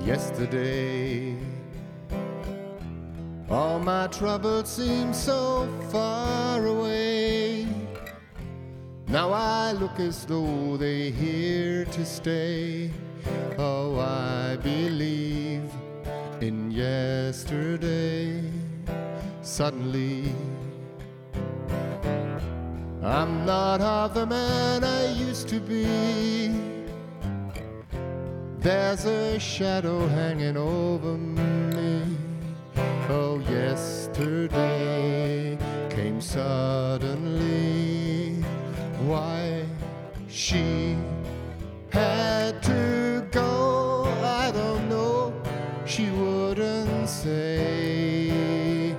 yesterday. All my troubles seem so far away. Now I look as though they're here to stay. Oh, I believe in yesterday. Suddenly, I'm not half the man I used to be. There's a shadow hanging over me. Oh, yesterday came suddenly. Why she had to go, I don't know, she wouldn't say.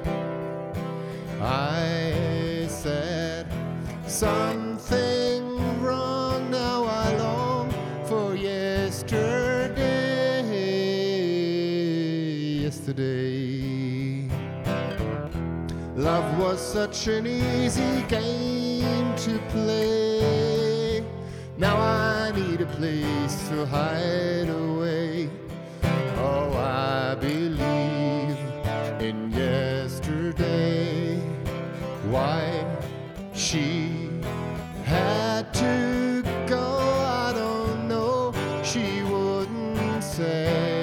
I said something wrong, now I long for yesterday. Yesterday, love was such an easy game to play. Now I need a place to hide away. Oh, I believe in yesterday. Why she had to go, I don't know, she wouldn't say.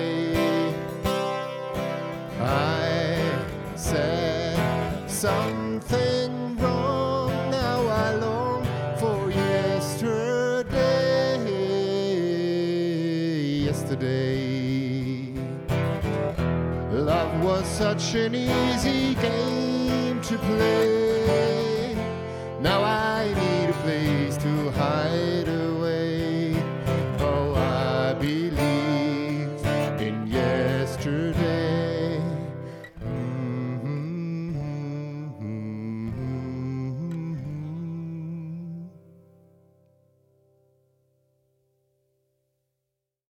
I said something wrong, now I long for yesterday. Yesterday, love was such an easy game to play.